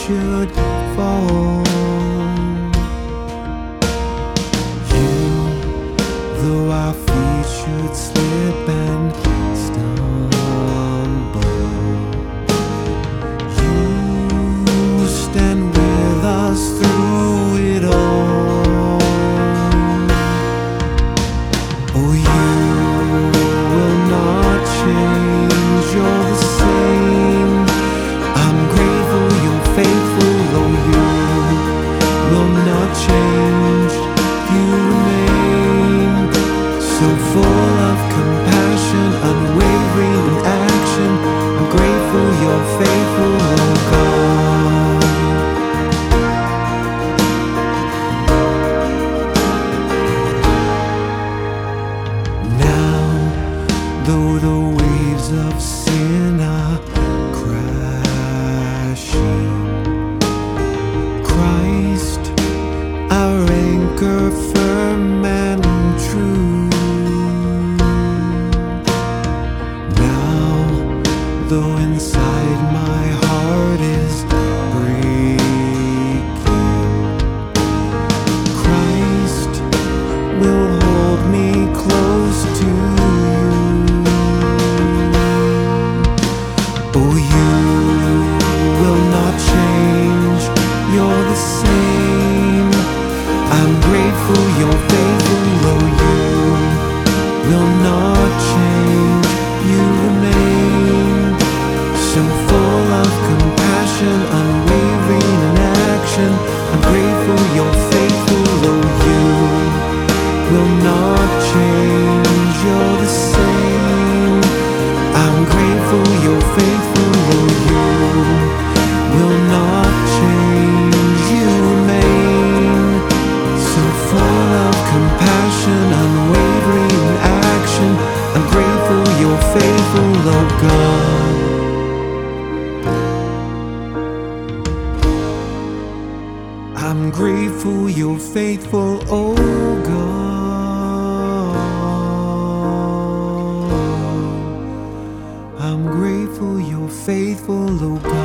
should fall. Though our feet should slip and stumble, you stand with us through it all. Oh, you will not change, you're the same. I'm grateful you're faithful, though you will not change. You remain so full of compassion, unwavering in action. I'm grateful you're faithful, oh God. Now, though the waves of sin are crashing, Christ, our anchor firm and true. Though inside my heart is breaking, Christ will hold me close to you. Oh, you will not change, you're the same. I'm grateful you're faithful, oh, you will not change. You remain so full of compassion, unwavering in action. I'm grateful you're faithful, oh, you will not change, you're the same. I'm grateful you're faithful, oh, you will not change. You remain so full of compassion, unwavering in action. I'm grateful you're faithful, oh God. I'm grateful you're faithful, oh God. I'm grateful you're faithful, oh God.